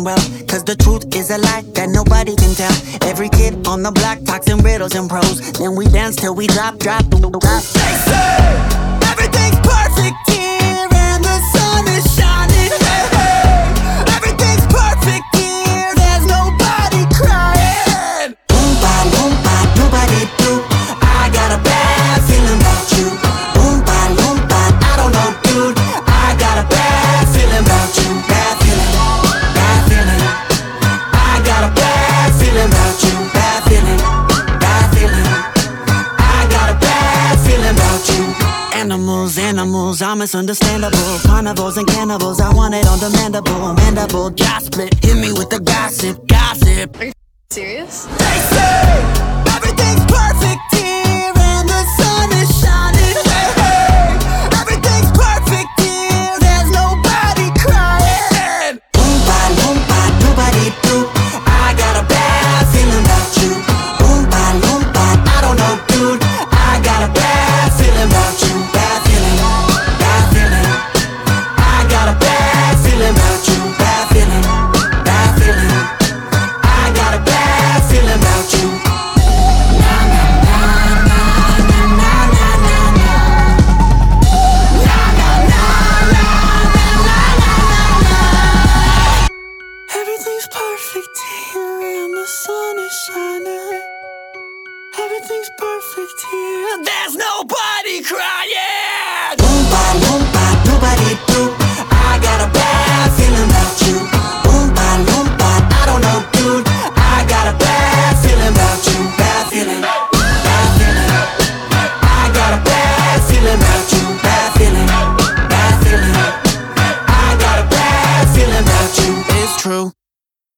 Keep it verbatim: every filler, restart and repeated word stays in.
well. Cause the truth is a lie that nobody can tell. Every kid on the block talks in riddles and prose. Then we dance till we drop, drop, drop. They say everything's perfect here and the sun is shining. Hey, hey. Everything's perfect here, there's nobody crying. Boom, ba, boom, ba, nobody do. I got a bad feeling about you. Boom, ba, boom, ba, I don't know, dude. I got a bad feeling about you. Bad feeling, bad feeling. I got a bad feeling about you. Bad feeling, bad feeling. I got a bad feeling about you. Animals, animals, I'm misunderstandable. Carnivores and cannibals, I want it on demandable. Mandible, jaw split, hit me with the gossip, gossip. Are you serious? They say everything's perfect here and the sun is shining. Hey, hey. Everything's perfect here, there's nobody crying. Boom, ba, boom, ba, nobody do. I got a bad feeling about you. Boom, ba, boom, ba, I don't know, dude. I got a bad feeling about you. Bad feeling, bad feeling. I got a bad feeling about you. Bad feeling, bad feeling. I got a bad feeling about you. Na na na na na na na na na. Na na na na na na na na. Everything's perfect here and the sun is shining. Everything's perfect here, there's nobody crying. Boom, ba, boom, ba, nobody do. I got a bad feeling about you. Boom, ba, boom, ba, I don't know, dude. I got a bad feeling about you. Bad feeling, bad feeling. I got a bad feeling about you. Bad feeling, bad feeling. I got a bad feeling about you. It's true.